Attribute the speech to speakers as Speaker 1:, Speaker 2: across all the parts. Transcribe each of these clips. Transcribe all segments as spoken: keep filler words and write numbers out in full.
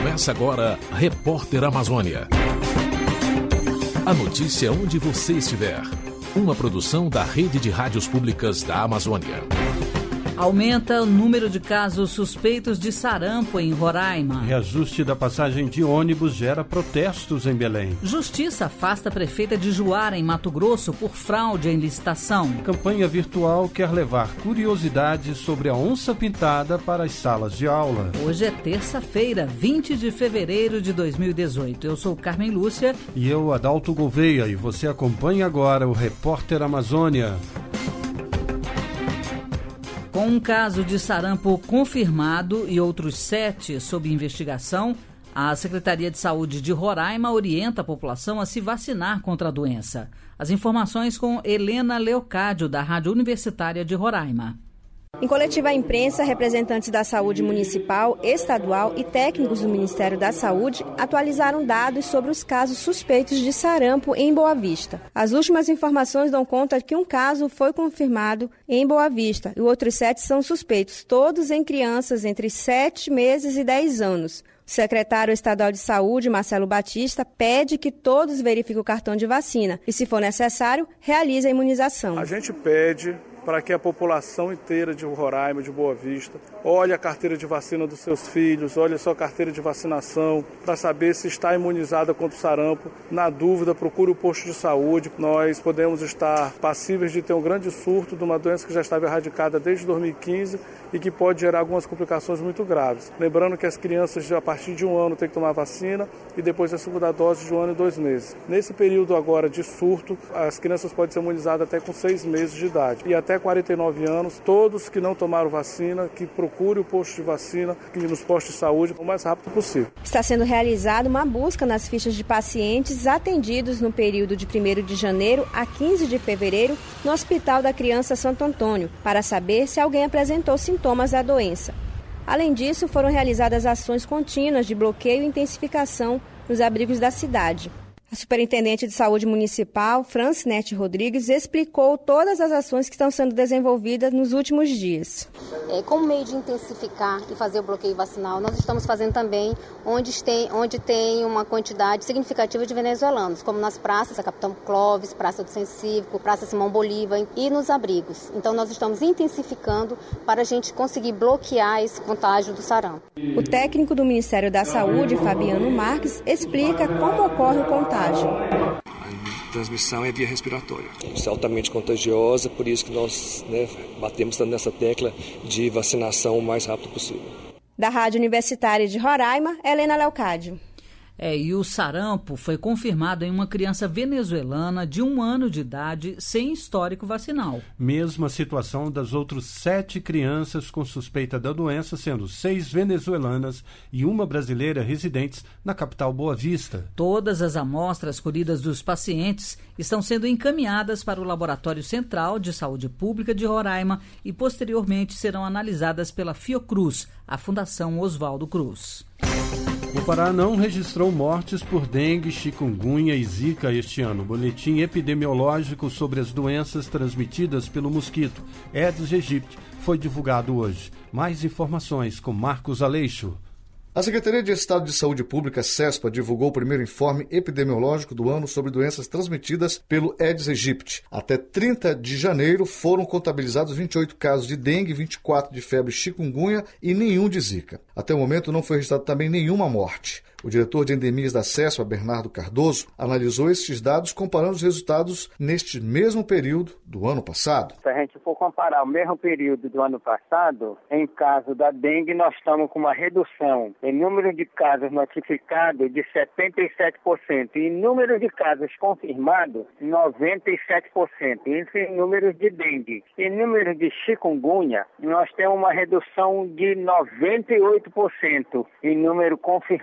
Speaker 1: Começa agora, Repórter Amazônia. A notícia onde você estiver. Uma produção da Rede de Rádios Públicas da Amazônia.
Speaker 2: Aumenta o número de casos suspeitos de sarampo em Roraima.
Speaker 3: Reajuste da passagem de ônibus gera protestos em Belém.
Speaker 2: Justiça afasta a prefeita de Juara, em Mato Grosso, por fraude em licitação.
Speaker 3: Campanha virtual quer levar curiosidades sobre a onça-pintada para as salas de aula.
Speaker 2: Hoje é terça-feira, vinte de fevereiro de dois mil e dezoito. Eu sou Carmen Lúcia.
Speaker 3: E eu, Adalto Gouveia, e você acompanha agora o Repórter Amazônia.
Speaker 2: Com um caso de sarampo confirmado e outros sete sob investigação, a Secretaria de Saúde de Roraima orienta a população a se vacinar contra a doença. As informações com Helena Leocádio, da Rádio Universitária de Roraima.
Speaker 4: Em coletiva à imprensa, representantes da saúde municipal, estadual e técnicos do Ministério da Saúde atualizaram dados sobre os casos suspeitos de sarampo em Boa Vista. As últimas informações dão conta que um caso foi confirmado em Boa Vista e outros sete são suspeitos, todos em crianças entre sete meses e dez anos. O secretário estadual de Saúde, Marcelo Batista, pede que todos verifiquem o cartão de vacina e, se for necessário, realize a imunização.
Speaker 5: A gente pede para que a população inteira de Roraima, de Boa Vista, olhe a carteira de vacina dos seus filhos, olhe a sua carteira de vacinação, para saber se está imunizada contra o sarampo. Na dúvida, procure o posto de saúde. Nós podemos estar passíveis de ter um grande surto de uma doença que já estava erradicada desde dois mil e quinze e que pode gerar algumas complicações muito graves. Lembrando que as crianças, a partir de um ano, têm que tomar vacina e depois a segunda dose de um ano e dois meses. Nesse período agora de surto, as crianças podem ser imunizadas até com seis meses de idade. E até quarenta e nove anos, todos que não tomaram vacina, que procurem o posto de vacina e nos postos de saúde o mais rápido possível.
Speaker 4: Está sendo realizada uma busca nas fichas de pacientes atendidos no período de primeiro de janeiro a quinze de fevereiro no Hospital da Criança Santo Antônio, para saber se alguém apresentou sintomas da doença. Além disso, foram realizadas ações contínuas de bloqueio e intensificação nos abrigos da cidade. A Superintendente de Saúde Municipal, Francinete Rodrigues, explicou todas as ações que estão sendo desenvolvidas nos últimos dias.
Speaker 6: É, como meio de intensificar e fazer o bloqueio vacinal, nós estamos fazendo também onde tem, onde tem uma quantidade significativa de venezuelanos, como nas praças, a Capitão Clóvis, Praça do Centro Cívico, Praça Simão Bolívar e nos abrigos. Então nós estamos intensificando para a gente conseguir bloquear esse contágio do sarampo.
Speaker 4: O técnico do Ministério da Saúde, Fabiano Marques, explica como ocorre o contágio.
Speaker 7: A transmissão é via respiratória. Isso é altamente contagiosa, por isso que nós né, batemos nessa tecla de vacinação o mais rápido possível.
Speaker 4: Da Rádio Universitária de Roraima, Helena Leocádio.
Speaker 2: É, e o sarampo foi confirmado em uma criança venezuelana de um ano de idade sem histórico vacinal.
Speaker 3: Mesma situação das outras sete crianças com suspeita da doença, sendo seis venezuelanas e uma brasileira residentes na capital Boa Vista.
Speaker 2: Todas as amostras colhidas dos pacientes estão sendo encaminhadas para o Laboratório Central de Saúde Pública de Roraima e posteriormente serão analisadas pela Fiocruz, a Fundação Oswaldo Cruz.
Speaker 3: O Pará não registrou mortes por dengue, chikungunya e zika este ano. O boletim epidemiológico sobre as doenças transmitidas pelo mosquito Aedes aegypti foi divulgado hoje. Mais informações com Marcos Aleixo.
Speaker 8: A Secretaria de Estado de Saúde Pública, SESPA, divulgou o primeiro informe epidemiológico do ano sobre doenças transmitidas pelo Aedes aegypti. Até trinta de janeiro foram contabilizados vinte e oito casos de dengue, vinte e quatro de febre chikungunya e nenhum de zika. Até o momento não foi registrado também nenhuma morte. O diretor de endemias da SESPA, Bernardo Cardoso, analisou estes dados comparando os resultados neste mesmo período do ano passado.
Speaker 9: Se a gente for comparar o mesmo período do ano passado, em caso da dengue, nós estamos com uma redução em número de casos notificados de setenta e sete por cento e em número de casos confirmados, noventa e sete por cento. Isso em números de dengue. Em número de chikungunya, nós temos uma redução de noventa e oito por cento em número confirmados.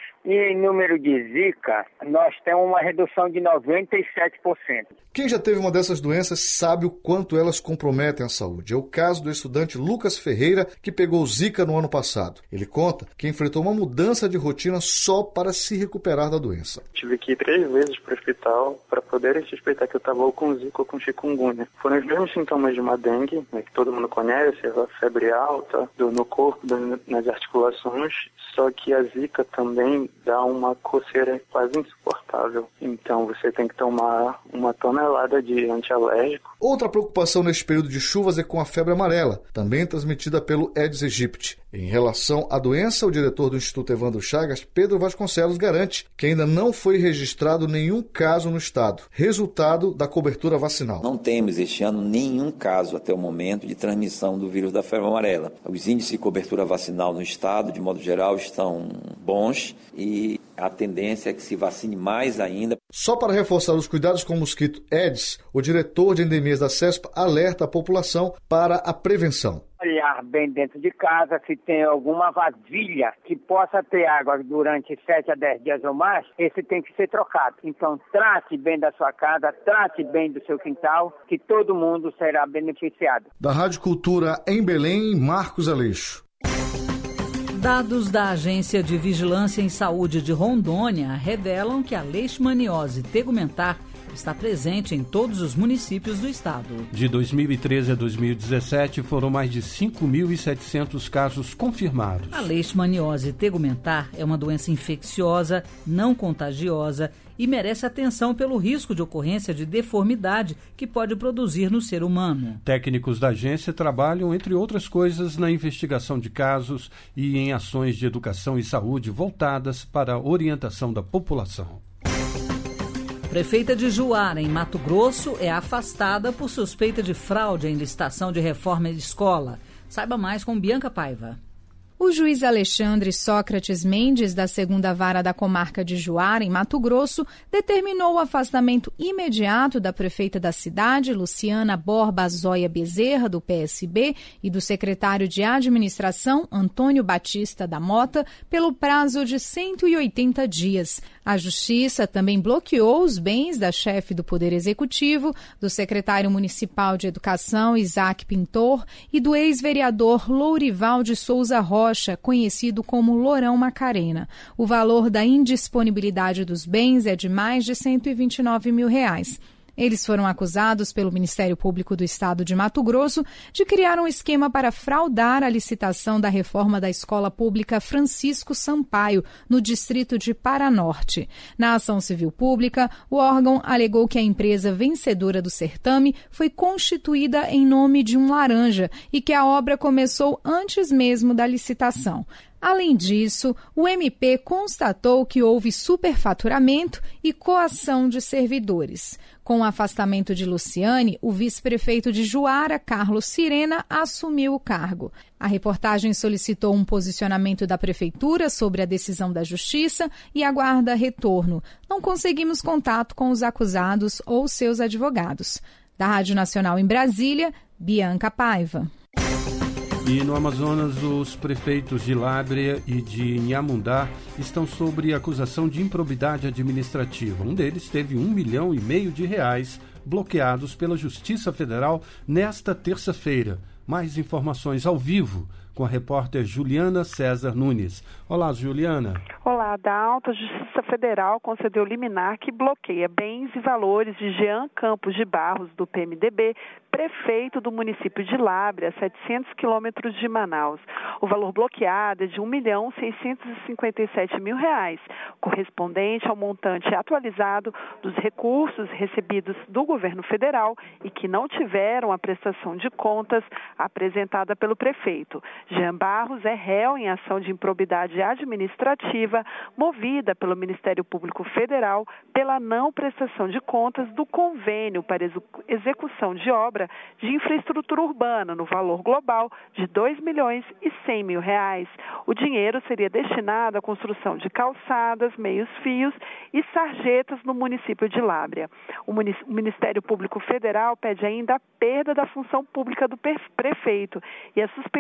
Speaker 9: casos. E em número de Zika, nós temos uma redução de noventa e sete por cento.
Speaker 8: Quem já teve uma dessas doenças sabe o quanto elas comprometem a saúde. É o caso do estudante Lucas Ferreira, que pegou Zika no ano passado. Ele conta que enfrentou uma mudança de rotina só para se recuperar da doença.
Speaker 10: Tive que ir três vezes para o hospital para poderem suspeitar que eu estava ou com Zika ou com chikungunya. Foram os mesmos sintomas de uma dengue, né, que todo mundo conhece, a febre alta, dor no corpo, dor nas articulações, só que a Zika também dá uma coceira quase insuportável. Então você tem que tomar uma tonelada de antialérgico.
Speaker 8: Outra preocupação neste período de chuvas é com a febre amarela, também transmitida pelo Aedes aegypti. Em relação à doença, o diretor do Instituto Evandro Chagas, Pedro Vasconcelos, garante que ainda não foi registrado nenhum caso no estado, resultado da cobertura vacinal.
Speaker 11: Não temos este ano nenhum caso até o momento de transmissão do vírus da febre amarela. Os índices de cobertura vacinal no estado, de modo geral, estão bons e a tendência é que se vacine mais ainda.
Speaker 8: Só para reforçar os cuidados com o mosquito Aedes, o diretor de endemias da CESP alerta a população para a prevenção.
Speaker 9: Olhar bem dentro de casa, se tem alguma vasilha que possa ter água durante sete a dez dias ou mais, esse tem que ser trocado. Então, trate bem da sua casa, trate bem do seu quintal, que todo mundo será beneficiado.
Speaker 8: Da Rádio Cultura em Belém, Marcos Aleixo.
Speaker 2: Dados da Agência de Vigilância em Saúde de Rondônia revelam que a leishmaniose tegumentar está presente em todos os municípios do estado.
Speaker 3: De dois mil e treze a dois mil e dezessete, foram mais de cinco mil e setecentos casos confirmados.
Speaker 2: A leishmaniose tegumentar é uma doença infecciosa, não contagiosa e merece atenção pelo risco de ocorrência de deformidade que pode produzir no ser humano.
Speaker 3: Técnicos da agência trabalham, entre outras coisas, na investigação de casos e em ações de educação e saúde voltadas para a orientação da população.
Speaker 2: Prefeita de Juara, em Mato Grosso, é afastada por suspeita de fraude em licitação de reforma de escola. Saiba mais com Bianca Paiva.
Speaker 12: O juiz Alexandre Sócrates Mendes, da segunda Vara da Comarca de Juara, em Mato Grosso, determinou o afastamento imediato da prefeita da cidade, Luciana Borba Zóia Bezerra, do P S B, e do secretário de Administração, Antônio Batista da Mota, pelo prazo de cento e oitenta dias. A Justiça também bloqueou os bens da chefe do Poder Executivo, do secretário municipal de Educação, Isaac Pintor, e do ex-vereador Lourival de Souza Rocha, conhecido como Lourão Macarena. O valor da indisponibilidade dos bens é de mais de cento e vinte e nove mil reais. Eles foram acusados pelo Ministério Público do Estado de Mato Grosso de criar um esquema para fraudar a licitação da reforma da Escola Pública Francisco Sampaio, no distrito de Paranorte. Na ação civil pública, o órgão alegou que a empresa vencedora do certame foi constituída em nome de um laranja e que a obra começou antes mesmo da licitação. Além disso, o M P constatou que houve superfaturamento e coação de servidores. Com o afastamento de Luciane, o vice-prefeito de Juara, Carlos Sirena, assumiu o cargo. A reportagem solicitou um posicionamento da Prefeitura sobre a decisão da Justiça e aguarda retorno. Não conseguimos contato com os acusados ou seus advogados. Da Rádio Nacional em Brasília, Bianca Paiva.
Speaker 3: E no Amazonas, os prefeitos de Lábrea e de Inhamundá estão sob acusação de improbidade administrativa. Um deles teve um milhão e meio de reais bloqueados pela Justiça Federal nesta terça-feira. Mais informações ao vivo com a repórter Juliana César Nunes. Olá, Juliana.
Speaker 13: Olá, da Alta Justiça Federal concedeu liminar que bloqueia bens e valores de Jean Campos de Barros, do P M D B, prefeito do município de Lábrea, a setecentos quilômetros de Manaus. O valor bloqueado é de um milhão seiscentos e cinquenta e sete mil reais, correspondente ao montante atualizado dos recursos recebidos do governo federal e que não tiveram a prestação de contas apresentada pelo prefeito. Jean Barros é réu em ação de improbidade administrativa movida pelo Ministério Público Federal pela não prestação de contas do convênio para execução de obra de infraestrutura urbana no valor global de dois milhões e cem mil reais. O dinheiro seria destinado à construção de calçadas, meios-fios e sarjetas no município de Lábrea. O Ministério Público Federal pede ainda a perda da função pública do prefeito e a suspensão dos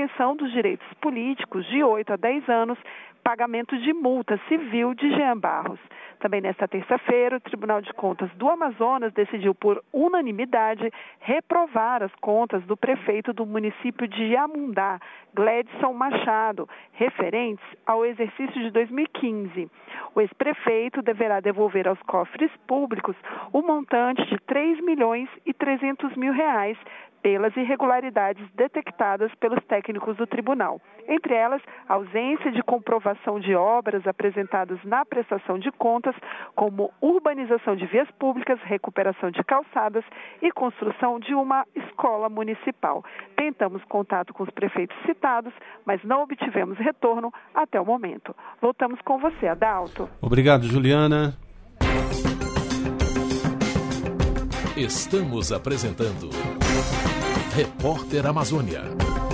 Speaker 13: dos direitos políticos de oito a dez anos, pagamento de multa civil de Jean Barros. Também nesta terça-feira, o Tribunal de Contas do Amazonas decidiu por unanimidade reprovar as contas do prefeito do município de Iamundá, Gledson Machado, referentes ao exercício de dois mil e quinze. O ex-prefeito deverá devolver aos cofres públicos o montante de três milhões e trezentos mil reais pelas irregularidades detectadas pelos técnicos do tribunal. Entre elas, a ausência de comprovação de obras apresentadas na prestação de contas, como urbanização de vias públicas, recuperação de calçadas e construção de uma escola municipal. Tentamos contato com os prefeitos citados, mas não obtivemos retorno até o momento. Voltamos com você, Adalto.
Speaker 3: Obrigado, Juliana.
Speaker 1: Estamos apresentando Repórter Amazônia.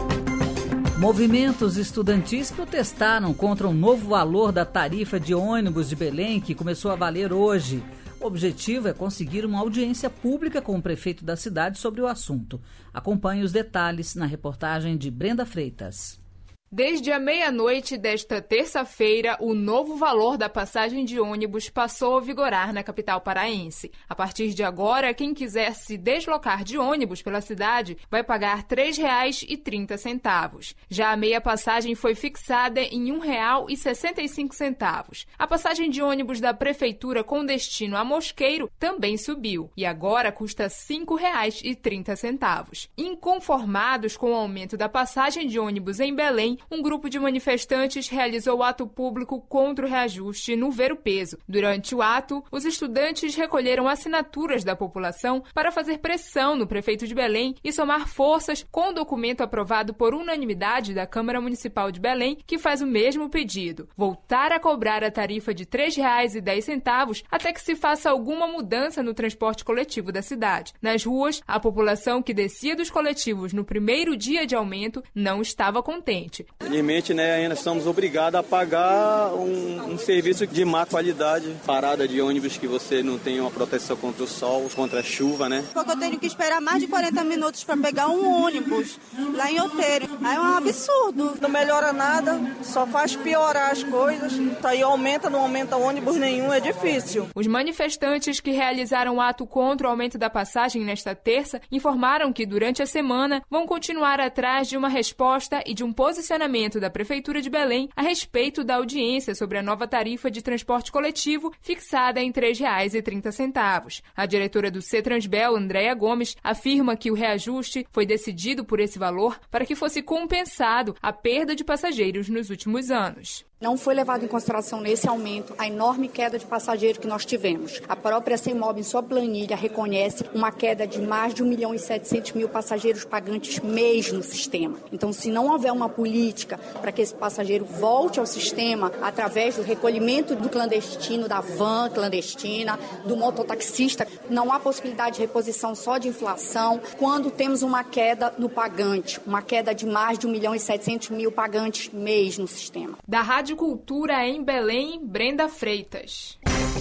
Speaker 2: Movimentos estudantis protestaram contra um novo valor da tarifa de ônibus de Belém, que começou a valer hoje. O objetivo é conseguir uma audiência pública com o prefeito da cidade sobre o assunto. Acompanhe os detalhes na reportagem de Brenda Freitas.
Speaker 14: Desde a meia-noite desta terça-feira, o novo valor da passagem de ônibus passou a vigorar na capital paraense. A partir de agora, quem quiser se deslocar de ônibus pela cidade vai pagar três reais e trinta centavos. Já a meia passagem foi fixada em um real e sessenta e cinco centavos. A passagem de ônibus da prefeitura com destino a Mosqueiro também subiu e agora custa cinco reais e trinta centavos. Inconformados com o aumento da passagem de ônibus em Belém, um grupo de manifestantes realizou ato público contra o reajuste no Ver o Peso. Durante o ato, os estudantes recolheram assinaturas da população para fazer pressão no prefeito de Belém e somar forças com o documento aprovado por unanimidade da Câmara Municipal de Belém, que faz o mesmo pedido: voltar a cobrar a tarifa de três reais e dez centavos até que se faça alguma mudança no transporte coletivo da cidade. Nas ruas, a população que descia dos coletivos no primeiro dia de aumento não estava contente.
Speaker 15: Infelizmente, né, ainda estamos obrigados a pagar um, um serviço de má qualidade, parada de ônibus que você não tem uma proteção contra o sol, contra a chuva, né?
Speaker 16: Porque eu tenho que esperar mais de quarenta minutos para pegar um ônibus lá em Outeiro. Aí é um absurdo.
Speaker 17: Não melhora nada, só faz piorar as coisas. Isso aí aumenta, não aumenta ônibus nenhum, é difícil.
Speaker 14: Os manifestantes que realizaram o ato contra o aumento da passagem nesta terça informaram que durante a semana vão continuar atrás de uma resposta e de um posicionamento da Prefeitura de Belém a respeito da audiência sobre a nova tarifa de transporte coletivo fixada em três reais e trinta centavos. A diretora do CETRANSBEL, Andréia Gomes, afirma que o reajuste foi decidido por esse valor para que fosse compensado a perda de passageiros nos últimos anos.
Speaker 18: Não foi levado em consideração nesse aumento a enorme queda de passageiros que nós tivemos. A própria CEMOB, em sua planilha, reconhece uma queda de mais de um milhão e setecentos mil passageiros pagantes mês no sistema. Então, se não houver uma política para que esse passageiro volte ao sistema através do recolhimento do clandestino, da van clandestina, do mototaxista, não há possibilidade de reposição só de inflação quando temos uma queda no pagante, uma queda de mais de um milhão e setecentos mil pagantes mês no sistema.
Speaker 14: Da Rádio Cultura em Belém, Brenda Freitas.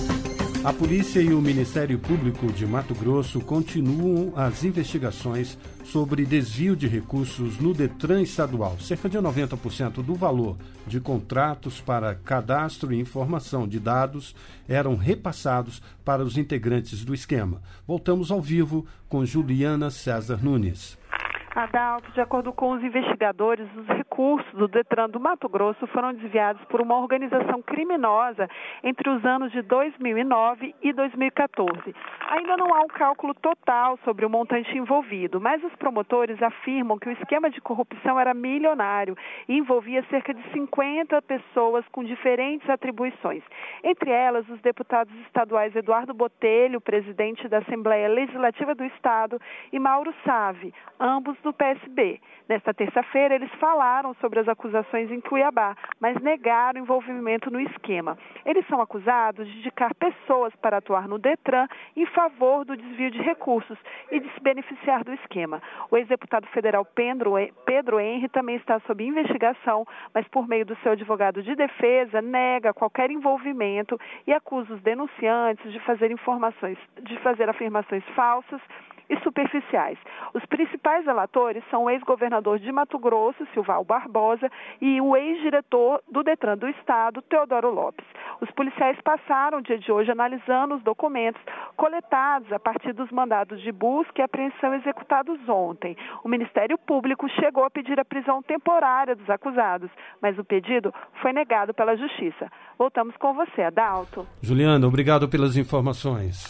Speaker 3: A polícia e o Ministério Público de Mato Grosso continuam as investigações sobre desvio de recursos no Detran estadual. Cerca de noventa por cento do valor de contratos para cadastro e informação de dados eram repassados para os integrantes do esquema. Voltamos ao vivo com Juliana César Nunes.
Speaker 13: Adalto, de acordo com os investigadores, os recursos do Detran do Mato Grosso foram desviados por uma organização criminosa entre os anos de dois mil e nove e dois mil e quatorze. Ainda não há um cálculo total sobre o montante envolvido, mas os promotores afirmam que o esquema de corrupção era milionário e envolvia cerca de cinquenta pessoas com diferentes atribuições. Entre elas, os deputados estaduais Eduardo Botelho, presidente da Assembleia Legislativa do Estado, e Mauro Save, ambos do P S B. Nesta terça-feira, eles falaram sobre as acusações em Cuiabá, mas negaram envolvimento no esquema. Eles são acusados de indicar pessoas para atuar no Detran em favor do desvio de recursos e de se beneficiar do esquema. O ex-deputado federal Pedro, Pedro Henry também está sob investigação, mas por meio do seu advogado de defesa, nega qualquer envolvimento e acusa os denunciantes de fazer informações, de fazer afirmações falsas e superficiais. Os principais relatores são o ex-governador de Mato Grosso, Silval Barbosa, e o ex-diretor do Detran do Estado, Teodoro Lopes. Os policiais passaram o dia de hoje analisando os documentos coletados a partir dos mandados de busca e apreensão executados ontem. O Ministério Público chegou a pedir a prisão temporária dos acusados, mas o pedido foi negado pela Justiça. Voltamos com você, Adalto.
Speaker 3: Juliana, obrigado pelas informações.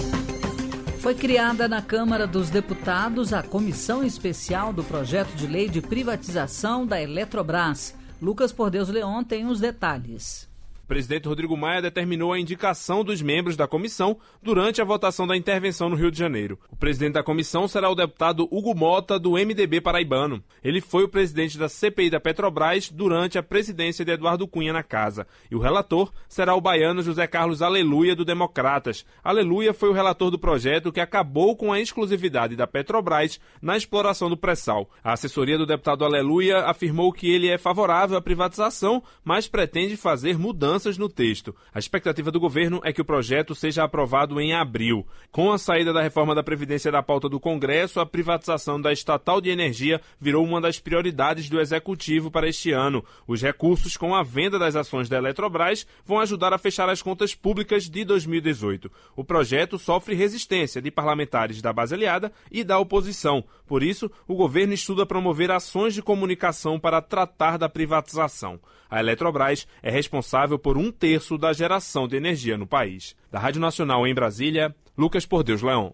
Speaker 2: Foi criada na Câmara dos Deputados a Comissão Especial do Projeto de Lei de Privatização da Eletrobras. Lucas Por Deus Leon tem os detalhes.
Speaker 19: O presidente Rodrigo Maia determinou a indicação dos membros da comissão durante a votação da intervenção no Rio de Janeiro. O presidente da comissão será o deputado Hugo Mota, do M D B paraibano. Ele foi o presidente da C P I da Petrobras durante a presidência de Eduardo Cunha na casa. E o relator será o baiano José Carlos Aleluia, do Democratas. Aleluia foi o relator do projeto que acabou com a exclusividade da Petrobras na exploração do pré-sal. A assessoria do deputado Aleluia afirmou que ele é favorável à privatização, mas pretende fazer mudanças no texto. A expectativa do governo é que o projeto seja aprovado em abril. Com a saída da reforma da Previdência da pauta do Congresso, a privatização da estatal de energia virou uma das prioridades do Executivo para este ano. Os recursos com a venda das ações da Eletrobras vão ajudar a fechar as contas públicas de dois mil e dezoito. O projeto sofre resistência de parlamentares da base aliada e da oposição. Por isso, o governo estuda promover ações de comunicação para tratar da privatização. A Eletrobras é responsável por um terço da geração de energia no país. Da Rádio Nacional em Brasília, Lucas Por Deus Leon.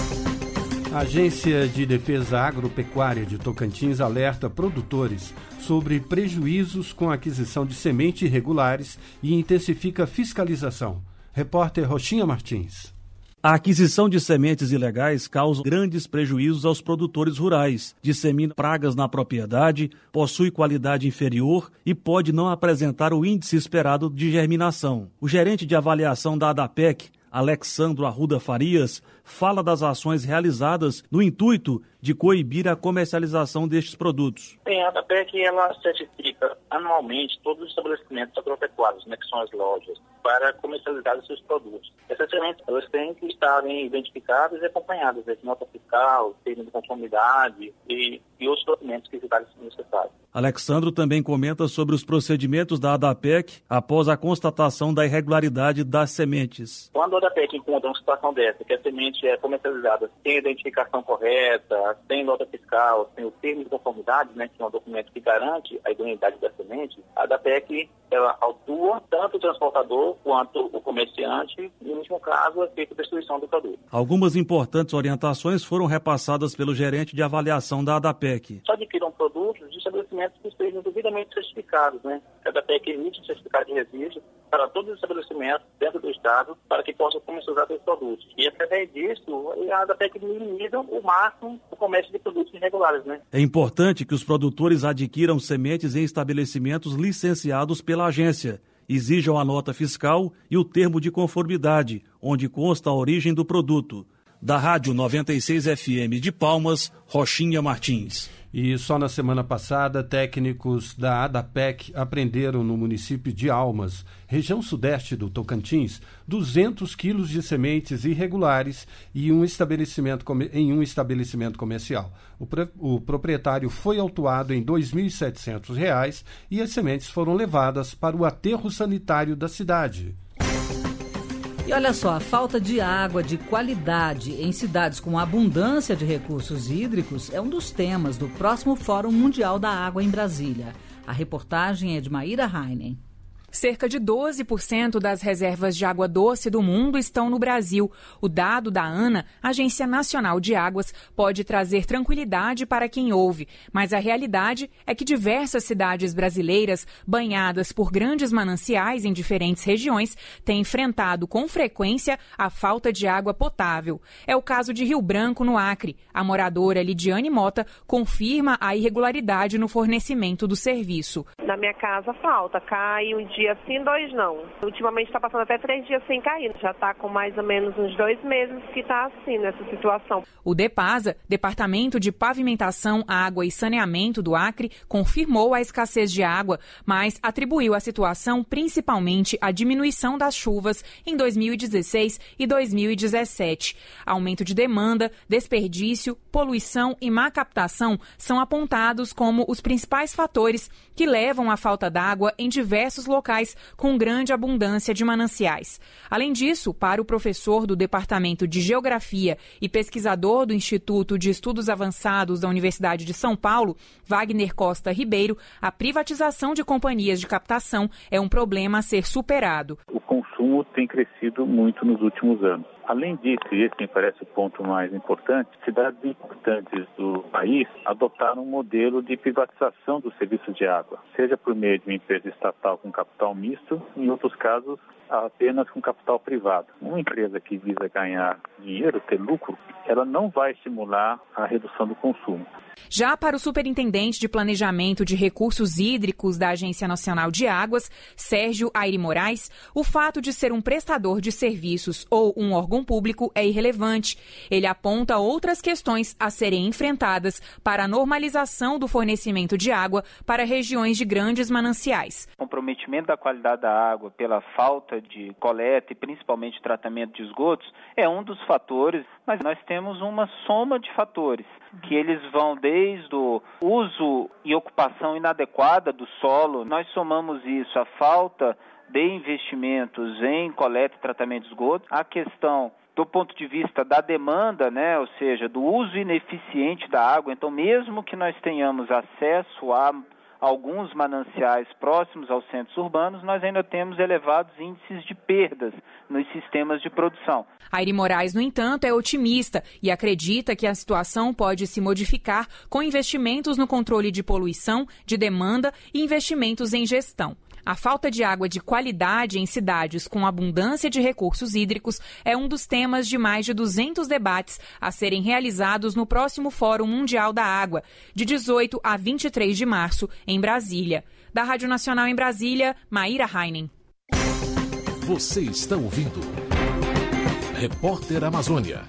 Speaker 3: A Agência de Defesa Agropecuária de Tocantins alerta produtores sobre prejuízos com a aquisição de sementes irregulares e intensifica a fiscalização. Repórter Rochinha Martins.
Speaker 20: A aquisição de sementes ilegais causa grandes prejuízos aos produtores rurais, dissemina pragas na propriedade, possui qualidade inferior e pode não apresentar o índice esperado de germinação. O gerente de avaliação da ADAPEC, Alexandro Arruda Farias, fala das ações realizadas no intuito de coibir a comercialização destes produtos.
Speaker 21: Bem, a ADAPEC ela certifica anualmente todos os estabelecimentos agropecuários, né, que são as lojas, para comercializar os seus produtos. Essas sementes elas têm que estarem identificadas e acompanhadas, né, de nota fiscal, termo de conformidade e, e outros documentos que são necessários.
Speaker 20: Alexandro também comenta sobre os procedimentos da ADAPEC após a constatação da irregularidade das sementes.
Speaker 21: Quando a ADAPEC encontra uma situação dessa, que a semente é comercializada sem a identificação correta, sem nota fiscal, sem o termo de conformidade, né, que é um documento que garante a idoneidade da semente, a ADAPEC ela autua tanto o transportador quanto o comerciante e, no último caso, é feita a destruição do produto.
Speaker 20: Algumas importantes orientações foram repassadas pelo gerente de avaliação da ADAPEC.
Speaker 21: Só adquiram produtos de estabelecimentos que estejam devidamente certificados, né? A ADAPEC emite um certificado de registro para todos os estabelecimentos dentro do Estado para que possam comercializar seus produtos. E, através disso, a ADAPEC minimiza o máximo o comércio de produtos irregulares, né?
Speaker 20: É importante que os produtores adquiram sementes em estabelecimentos licenciados pela agência. Exijam a nota fiscal e o termo de conformidade, onde consta a origem do produto. Da Rádio noventa e seis F M de Palmas, Rochinha Martins.
Speaker 3: E só na semana passada, técnicos da ADAPEC apreenderam no município de Almas, região sudeste do Tocantins, duzentos quilos de sementes irregulares e um estabelecimento, em um estabelecimento comercial. O, pre, o proprietário foi autuado em dois mil e setecentos reais e as sementes foram levadas para o aterro sanitário da cidade.
Speaker 2: E olha só, a falta de água de qualidade em cidades com abundância de recursos hídricos é um dos temas do próximo Fórum Mundial da Água em Brasília. A reportagem é de Maíra Heinen.
Speaker 22: Cerca de doze por cento das reservas de água doce do mundo estão no Brasil. O dado da ANA, Agência Nacional de Águas, pode trazer tranquilidade para quem ouve, mas a realidade é que diversas cidades brasileiras, banhadas por grandes mananciais em diferentes regiões, têm enfrentado com frequência a falta de água potável. É o caso de Rio Branco, no Acre. A moradora Lidiane Mota confirma a irregularidade no fornecimento do serviço.
Speaker 23: Na minha casa falta, cai um dia
Speaker 5: dias sim, dois não. Ultimamente está passando até três dias sem cair. Já está com mais ou menos uns dois meses que está assim nessa situação.
Speaker 22: O DEPASA, Departamento de Pavimentação, Água e Saneamento do Acre, confirmou a escassez de água, mas atribuiu a situação principalmente à diminuição das chuvas em dois mil e dezesseis e dois mil e dezessete. Aumento de demanda, desperdício, poluição e má captação são apontados como os principais fatores que levam à falta d'água em diversos locais com grande abundância de mananciais. Além disso, para o professor do Departamento de Geografia e pesquisador do Instituto de Estudos Avançados da Universidade de São Paulo, Wagner Costa Ribeiro, a privatização de companhias de captação é um problema a ser superado.
Speaker 6: O consumo tem crescido muito nos últimos anos. Além disso, e esse me parece o ponto mais importante, cidades importantes do país adotaram um modelo de privatização dos serviços de água, seja por meio de uma empresa estatal com capital misto, em outros casos apenas com capital privado. Uma empresa que visa ganhar dinheiro, ter lucro, ela não vai estimular a redução do consumo.
Speaker 22: Já para o superintendente de Planejamento de Recursos Hídricos da Agência Nacional de Águas, Sérgio Aire Moraes, o fato de ser um prestador de serviços ou um órgão público é irrelevante. Ele aponta outras questões a serem enfrentadas para a normalização do fornecimento de água para regiões de grandes mananciais.
Speaker 23: O comprometimento da qualidade da água pela falta de coleta e principalmente tratamento de esgotos é um dos fatores, mas nós temos uma soma de fatores que eles vão desde o uso e ocupação inadequada do solo. Nós somamos isso à falta de investimentos em coleta e tratamento de esgoto, a questão do ponto de vista da demanda, né, ou seja, do uso ineficiente da água. Então, mesmo que nós tenhamos acesso a alguns mananciais próximos aos centros urbanos, nós ainda temos elevados índices de perdas nos sistemas de produção.
Speaker 22: Aire Moraes, no entanto, é otimista e acredita que a situação pode se modificar com investimentos no controle de poluição, de demanda e investimentos em gestão. A falta de água de qualidade em cidades com abundância de recursos hídricos é um dos temas de mais de duzentos debates a serem realizados no próximo Fórum Mundial da Água, de dezoito a vinte e três de março, em Brasília. Da Rádio Nacional em Brasília, Maíra Heinen.
Speaker 1: Você está ouvindo Repórter Amazônia.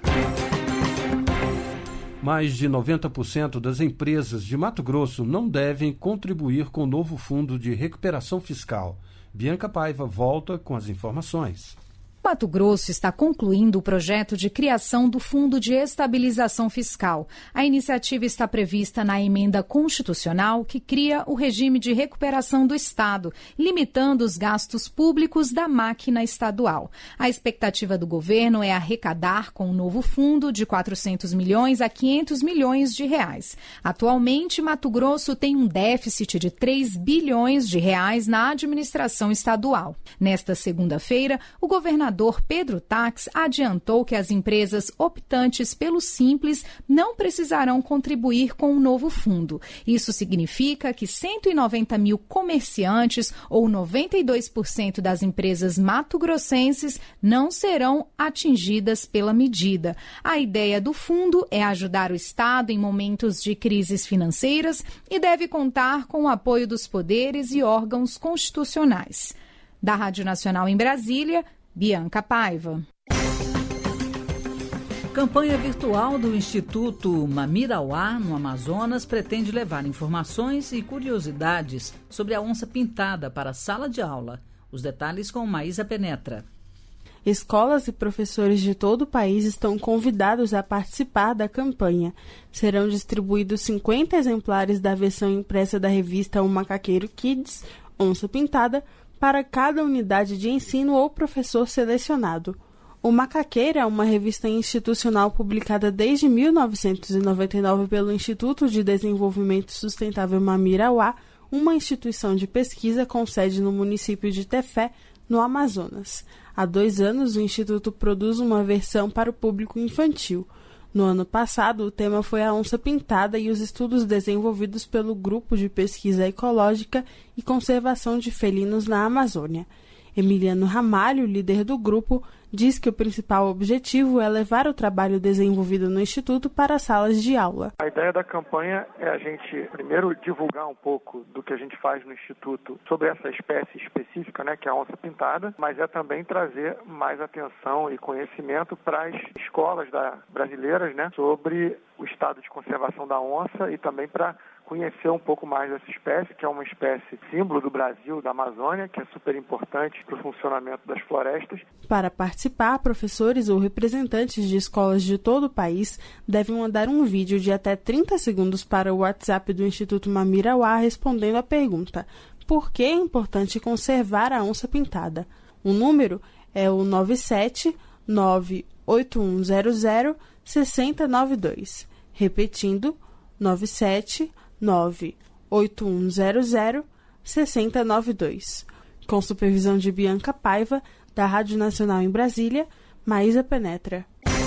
Speaker 3: Mais de noventa por cento das empresas de Mato Grosso não devem contribuir com o novo Fundo de Recuperação Fiscal. Bianca Paiva volta com as informações.
Speaker 12: Mato Grosso está concluindo o projeto de criação do Fundo de Estabilização Fiscal. A iniciativa está prevista na emenda constitucional que cria o regime de recuperação do Estado, limitando os gastos públicos da máquina estadual. A expectativa do governo é arrecadar com o novo fundo de quatrocentos milhões a quinhentos milhões de reais. Atualmente, Mato Grosso tem um déficit de três bilhões de reais na administração estadual. Nesta segunda-feira, o governador Pedro Tax adiantou que as empresas optantes pelo Simples não precisarão contribuir com o novo fundo. Isso significa que cento e noventa mil comerciantes, ou noventa e dois por cento das empresas mato-grossenses, não serão atingidas pela medida. A ideia do fundo é ajudar o Estado em momentos de crises financeiras e deve contar com o apoio dos poderes e órgãos constitucionais. Da Rádio Nacional em Brasília, Bianca Paiva.
Speaker 2: Campanha virtual do Instituto Mamirauá, no Amazonas, pretende levar informações e curiosidades sobre a onça pintada para a sala de aula. Os detalhes com Maísa Penetra.
Speaker 24: Escolas e professores de todo o país estão convidados a participar da campanha. Serão distribuídos cinquenta exemplares da versão impressa da revista O Macaqueiro Kids, Onça Pintada, para cada unidade de ensino ou professor selecionado. O Macaqueiro é uma revista institucional publicada desde mil novecentos e noventa e nove pelo Instituto de Desenvolvimento Sustentável Mamirauá, uma instituição de pesquisa com sede no município de Tefé, no Amazonas. Há dois anos, o Instituto produz uma versão para o público infantil. No ano passado, o tema foi a onça pintada e os estudos desenvolvidos pelo Grupo de Pesquisa Ecológica e Conservação de Felinos na Amazônia. Emiliano Ramalho, líder do grupo, diz que o principal objetivo é levar o trabalho desenvolvido no Instituto para as salas de aula.
Speaker 4: A ideia da campanha é a gente, primeiro, divulgar um pouco do que a gente faz no Instituto sobre essa espécie específica, né, que é a onça pintada, mas é também trazer mais atenção e conhecimento para as escolas da, brasileiras, né, sobre o estado de conservação da onça e também para conhecer um pouco mais dessa espécie, que é uma espécie símbolo do Brasil, da Amazônia, que é super importante para o funcionamento das florestas.
Speaker 24: Para participar, professores ou representantes de escolas de todo o país devem mandar um vídeo de até trinta segundos para o WhatsApp do Instituto Mamirauá respondendo à pergunta: por que é importante conservar a onça pintada? O número é o nove sete nove oito um zero zero seis zero nove dois. Repetindo, nove sete nove oito um zero zero seis zero nove dois. Com supervisão de Bianca Paiva, da Rádio Nacional em Brasília, Maísa Penetra.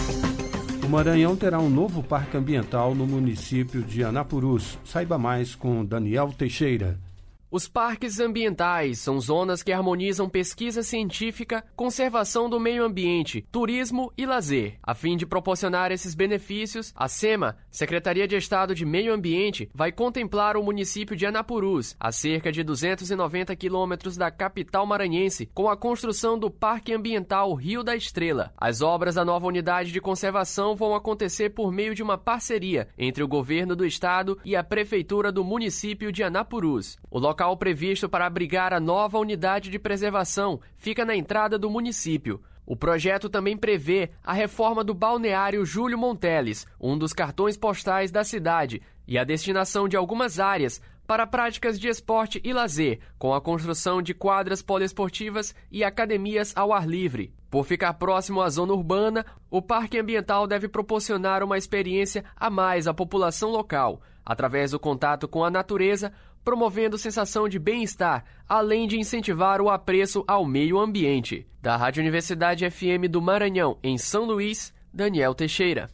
Speaker 3: O Maranhão terá um novo parque ambiental no município de Anapurus. Saiba mais com Daniel Teixeira.
Speaker 7: Os parques ambientais são zonas que harmonizam pesquisa científica, conservação do meio ambiente, turismo e lazer. A fim de proporcionar esses benefícios, a SEMA, Secretaria de Estado de Meio Ambiente, vai contemplar o município de Anapurus, a cerca de duzentos e noventa quilômetros da capital maranhense, com a construção do Parque Ambiental Rio da Estrela. As obras da nova unidade de conservação vão acontecer por meio de uma parceria entre o governo do estado e a prefeitura do município de Anapurus. O local previsto para abrigar a nova unidade de preservação fica na entrada do município. O projeto também prevê a reforma do balneário Júlio Monteles, um dos cartões postais da cidade, e a destinação de algumas áreas para práticas de esporte e lazer, com a construção de quadras poliesportivas e academias ao ar livre. Por ficar próximo à zona urbana, o Parque Ambiental deve proporcionar uma experiência a mais à população local, através do contato com a natureza, promovendo sensação de bem-estar, além de incentivar o apreço ao meio ambiente. Da Rádio Universidade F M do Maranhão, em São Luís, Daniel Teixeira.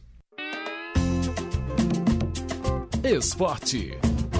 Speaker 1: Esporte.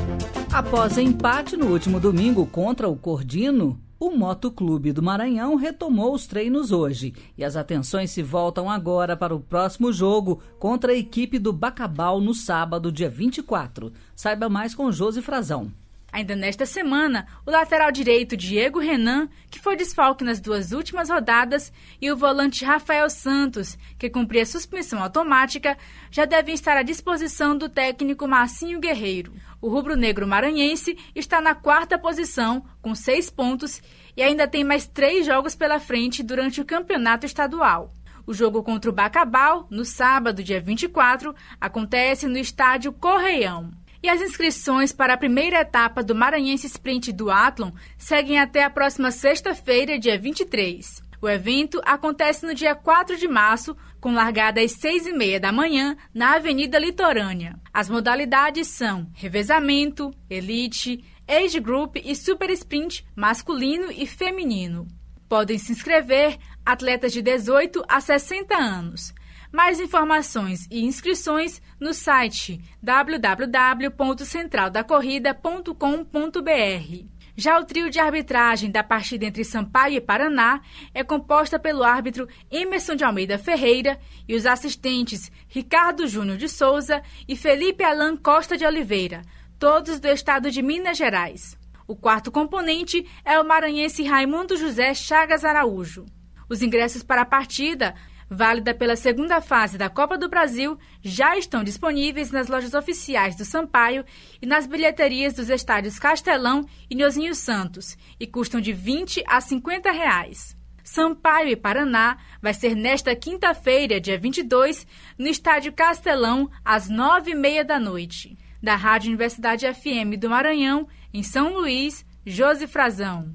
Speaker 2: Após empate no último domingo contra o Cordino, o Motoclube do Maranhão retomou os treinos hoje e as atenções se voltam agora para o próximo jogo contra a equipe do Bacabal no sábado, dia vinte e quatro. Saiba mais com Josi Frazão.
Speaker 10: Ainda nesta semana, o lateral direito Diego Renan, que foi desfalque nas duas últimas rodadas, e o volante Rafael Santos, que cumpria suspensão automática, já devem estar à disposição do técnico Marcinho Guerreiro. O rubro-negro maranhense está na quarta posição, com seis pontos, e ainda tem mais três jogos pela frente durante o campeonato estadual. O jogo contra o Bacabal, no sábado, dia vinte e quatro, acontece no estádio Correião. E as inscrições para a primeira etapa do Maranhense Sprint Duathlon seguem até a próxima sexta-feira, dia vinte e três. O evento acontece no dia quatro de março, com largada às seis e meia da manhã, na Avenida Litorânea. As modalidades são revezamento, elite, age group e super sprint masculino e feminino. Podem se inscrever atletas de dezoito a sessenta anos. Mais informações e inscrições no site w w w ponto central da corrida ponto com ponto b r. Já o trio de arbitragem da partida entre Sampaio e Paraná é composta pelo árbitro Emerson de Almeida Ferreira e os assistentes Ricardo Júnior de Souza e Felipe Alan Costa de Oliveira, todos do estado de Minas Gerais. O quarto componente é o maranhense Raimundo José Chagas Araújo. Os ingressos para a partida, válida pela segunda fase da Copa do Brasil, já estão disponíveis nas lojas oficiais do Sampaio e nas bilheterias dos estádios Castelão e Nhozinho Santos e custam de vinte a cinquenta reais. Sampaio e Paraná vai ser nesta quinta-feira, dia vinte e dois, no estádio Castelão, às nove e meia da noite. Da Rádio Universidade F M do Maranhão, em São Luís, Josi Frazão.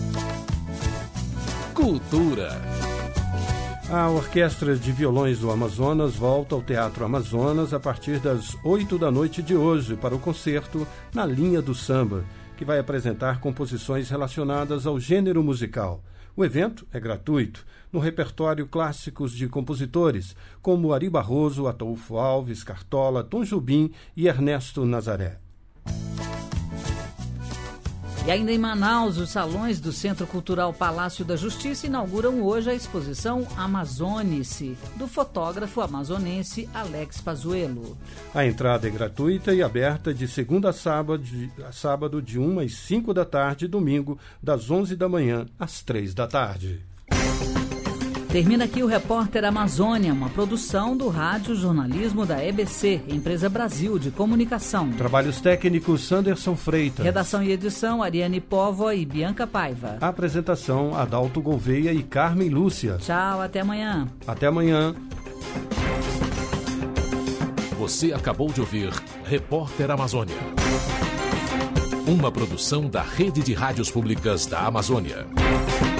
Speaker 1: Cultura.
Speaker 3: A Orquestra de Violões do Amazonas volta ao Teatro Amazonas a partir das oito da noite de hoje para o concerto Na Linha do Samba, que vai apresentar composições relacionadas ao gênero musical. O evento é gratuito, no repertório clássicos de compositores, como Ari Barroso, Ataúfo Alves, Cartola, Tom Jobim e Ernesto Nazaré.
Speaker 2: E ainda em Manaus, os salões do Centro Cultural Palácio da Justiça inauguram hoje a exposição Amazonice, do fotógrafo amazonense Alex Pazuello.
Speaker 3: A entrada é gratuita e aberta de segunda a sábado, a sábado de uma às cinco da tarde e domingo das onze da manhã às três da tarde.
Speaker 2: Termina aqui o Repórter Amazônia, uma produção do Rádio Jornalismo da E B C, Empresa Brasil de Comunicação.
Speaker 3: Trabalhos técnicos Sanderson Freitas.
Speaker 2: Redação e edição Ariane Póvoa e Bianca Paiva.
Speaker 3: Apresentação Adalto Gouveia e Carmen Lúcia.
Speaker 2: Tchau, até amanhã.
Speaker 3: Até amanhã.
Speaker 1: Você acabou de ouvir Repórter Amazônia. Uma produção da Rede de Rádios Públicas da Amazônia.